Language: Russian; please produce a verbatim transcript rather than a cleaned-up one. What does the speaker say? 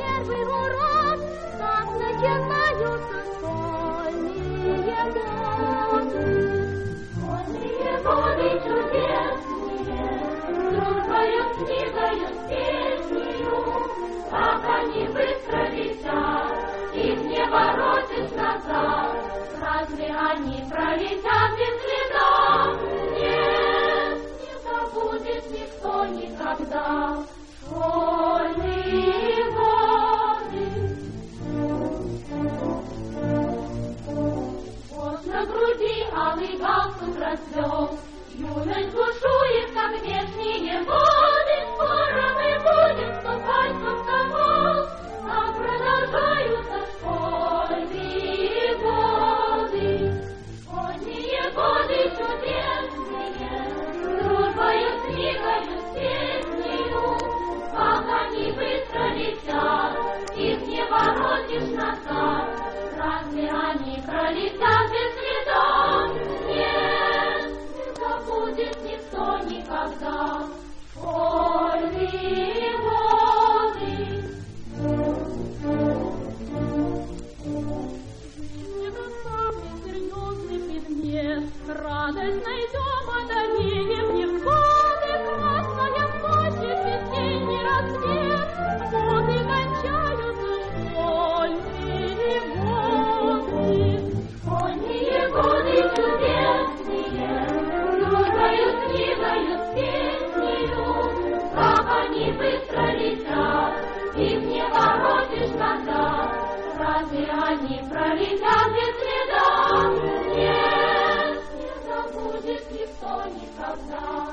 первый урок, как начинаются школьные годы. Школьные годы чудесные, дружбою, книгою, с песнею, как они быстро летят, их не воротишь назад. Разве они пролетят без следа? Нет, не забудет никто никогда. Школьные годы. Вот на груди алый галстук расцвел, юность бушует, как вешние воды. Скоро мы будем вступать в комсомол, а продолжаются школьные годы. Школьные годы чудесные, дружбою, с книгою, с песнею, как они быстро летят, их не воротишь назад. Разве они пролетят без следа? Нет, не забудет никто никогда. Школьные годы. Это самый серьезный предмет. Радость найдем, одолеем невзгоды. Красная площадь, весенний рассвет. Вот и кончаются школьные годы. Школьные годы чудесные, дружбою, с книгою, с песнею, как они быстро летят, их не воротишь назад. Разве они пролетят без следа? Нет, не забудет никто никогда.